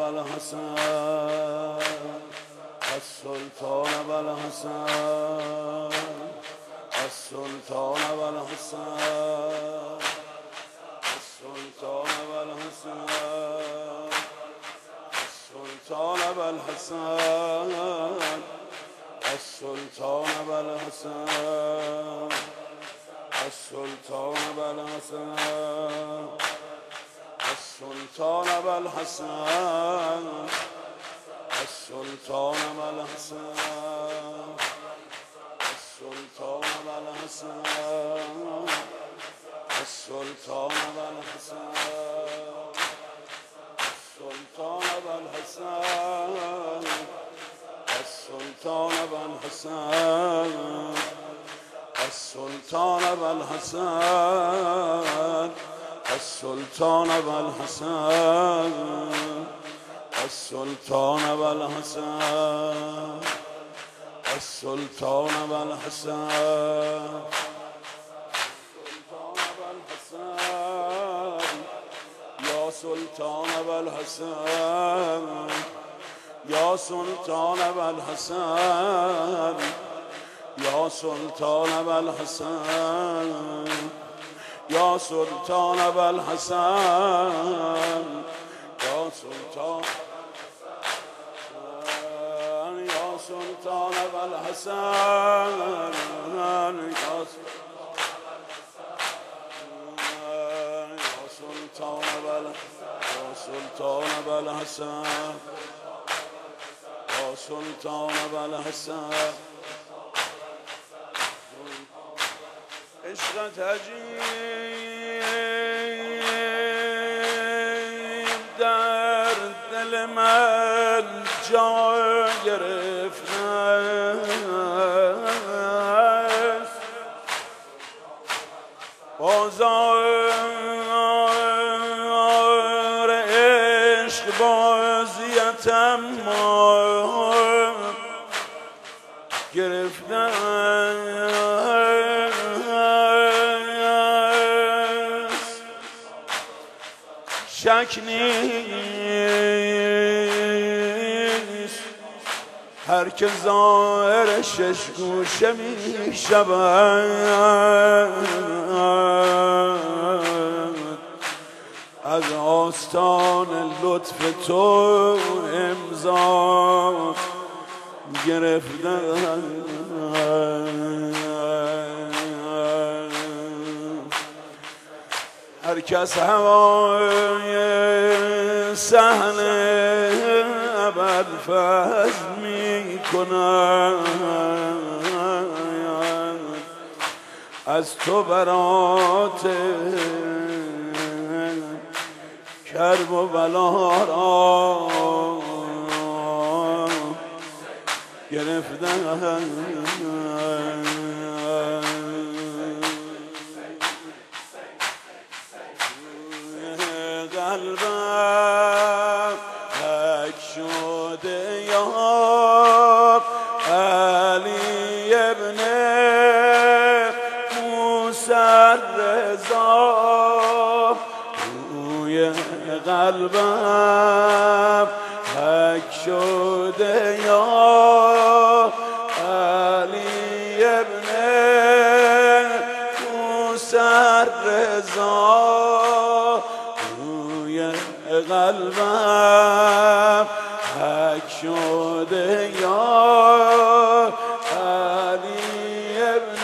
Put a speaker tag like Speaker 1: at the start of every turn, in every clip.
Speaker 1: والحسن السلطان والحسن السلطان والحسن السلطان والحسن السلطان والحسن السلطان والحسن السلطان والحسن السلطان والحسن السلطان والحسن السلطان والحسن السلطان والحسن السلطان والحسن السلطان والحسن السلطان والحسن السلطان والحسن السلطان والحسن السلطان والحسن يا سلطان والحسن يا سلطان والحسن يا سلطان والحسن يا سلطان والحسن يا سلطان يا سلطان والحسن يا سلطان والحسن يا سلطان والحسن عشقت عجیب در دل من جا گرفته است بازار عشق بازیتم گرفته شک نیست هر که ظاهر شش گوشه می شود از آستان لطف تو امضا گرفته هر کس هوای صحن ابوالفضل می کند از تو برات کرب و بلا را گرفتن قلبم تک شده یا علی ابن موسی رضا روی قلبم تک شده یا علی ابن موسی رضا قلبم حک شده یا علی ابن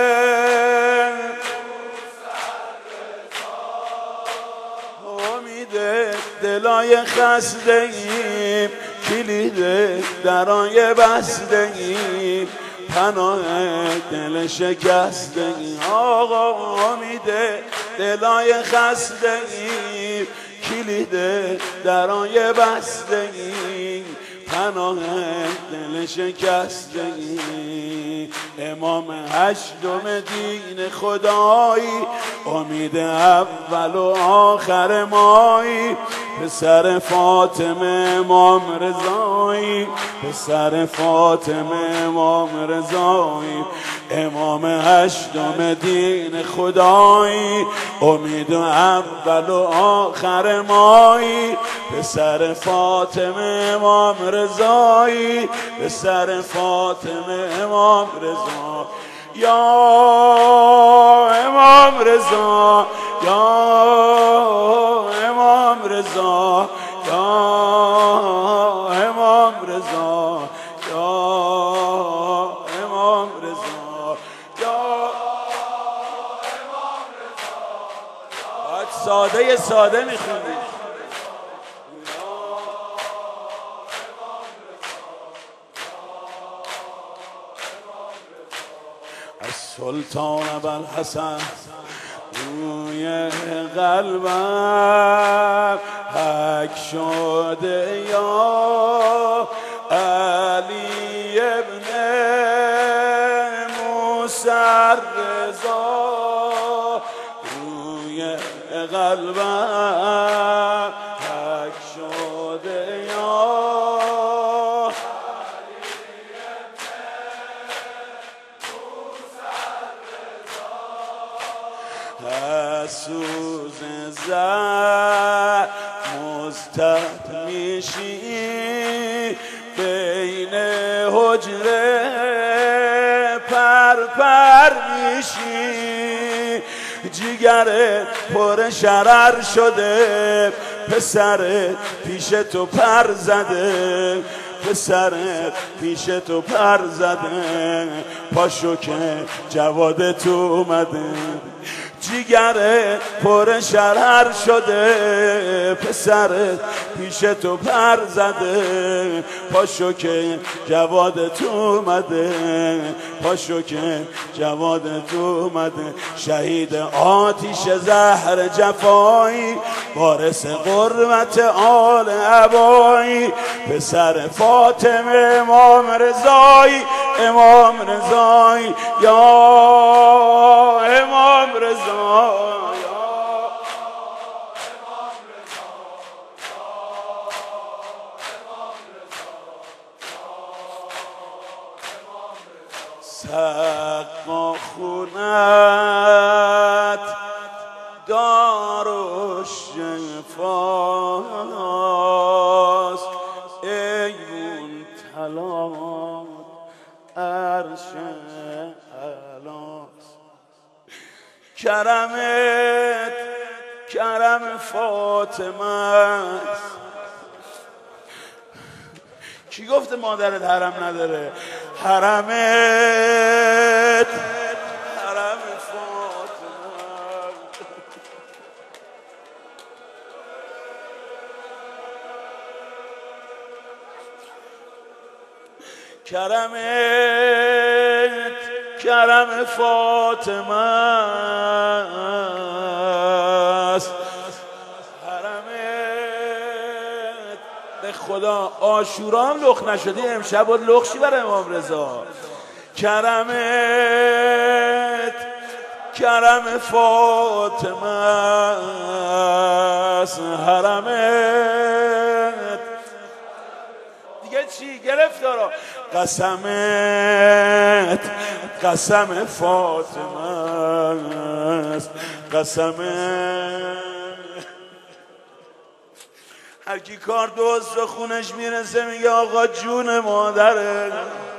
Speaker 1: امید دلای خستگی کلید درای بستگی پناه دل شکستگی آقا امید دلای خستگی کلید درای بستگی پناه دل شکستگی امام هشتم دین خدایی امید اول و آخر مایی پسر فاطمه امام رضایی، پسر فاطمه امام رضایی، امام هشتم دین خدایی، امید و اول و آخر مایی، پسر فاطمه امام رضایی، پسر فاطمه امام رضا، یا امام رضا، یا امام رضا، یا امام رضا، یا امام رضا، یا امام رضا. ساده ساده میخوندی. از سلطان ابوالحسن روی قلبم حک شده یا علی ابن موسی رضا، روی قلبم حک شده یا سوز زد مستد میشی بین حجره پر میشی، جگر پر شرر شده پسر پیش تو پر زده، پسر پیش تو پر زده، پاشو که جواد تو اومده، جگر پر شرر شده پسر پیش تو پر زده، پاشو که جواد تو اومده، پاشو که جواد تو اومده، شهید آتیش زهر جفایی، وارث قربت آل عبایی، پسر فاطمه امام رضایی، امام رضایی، یا امام رضا، سقا خونت دار و شفاست، ایون طلات عرش علاست، کرمت کرم فاطمه است. کی گفته مادرت حرم نداره؟ حرمت حرم فاطمه، کرمت کرم فاطمه است، حرمت به خدا عاشورا هم لخ نشدی، امشب بود لخشی برای امام رضا، کرمت کرم فاطمه است، حرمت دیگه چی گرفتارا، قسمت قسم فاطمه است، قسمت هر کی کار دوست به خونش میرسه میگه آقا جون مادره،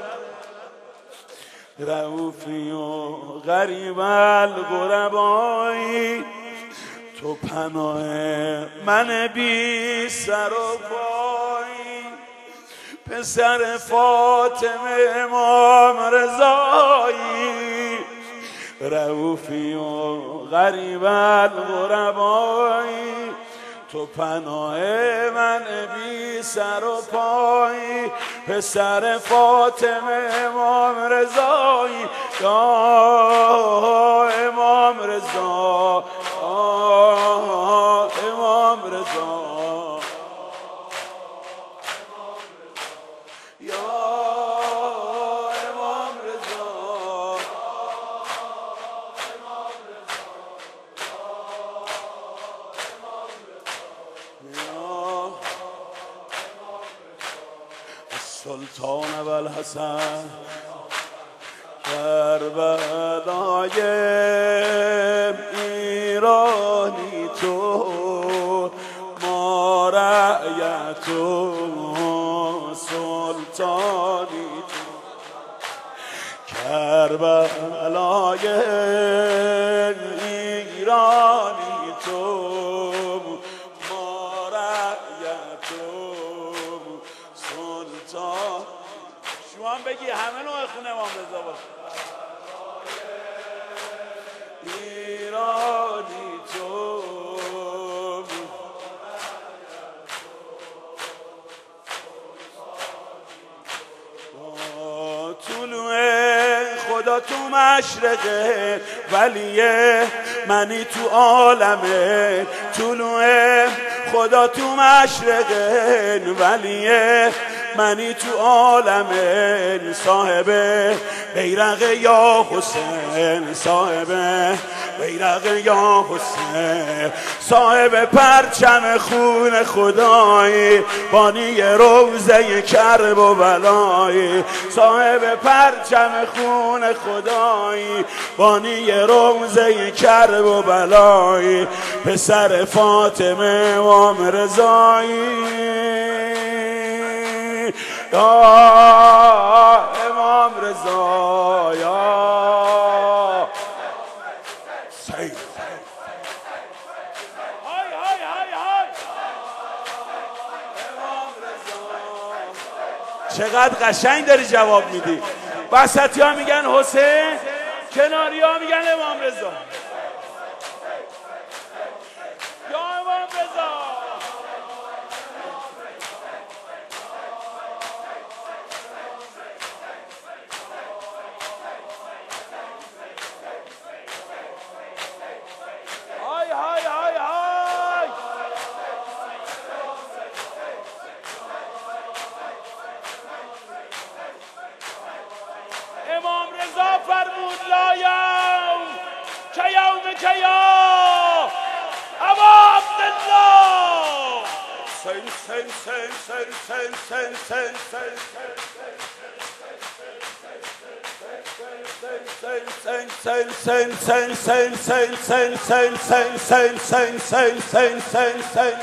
Speaker 1: رؤوفی و غریب الغربایی، تو پناه من بی سر و پایی، پسر فاطمه امام رضایی، رؤوفی و غریب الغربایی، تو پناه من بی سر و پایی، پسر فاطمه امام رضایی، یا امام رضا، امام رضا، یا امام رضا، یا سلطان ابوالحسن کربلای ایرانی تو ما رعیت و سلطانی تو کربلای ایرانی تو ما رعیت و سلطان. شما هم بگی همه نوع خونه امام رضا باشه. ایرانی تو طلوع خدا تو مشرقه ولیه منی تو عالمه. طلوع خدا تو مشرقه ولیه منی تو عالمه. صاحب بیرق یا حسین صاحب بیرق یا حسین صاحب پرچم خون خدایی بانی روزه کرب و بلایی صاحب پرچم خون خدایی بانی روزه کرب و بلایی پسر فاطمه امام رضایی یا امام رضا یا سید. های های های های امام رضا. چقدر قشنگ داری جواب میدی. وسطی ها میگن حسین، کناری ها میگن امام رضا. یا امام رضا. امام رضا فرمود لا یوم که یوم که یا ابا عبدالله. سین سین سین سین سین سین سین سین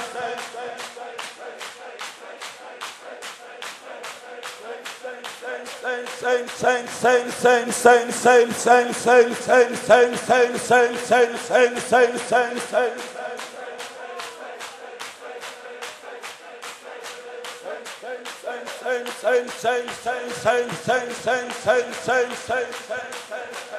Speaker 1: سین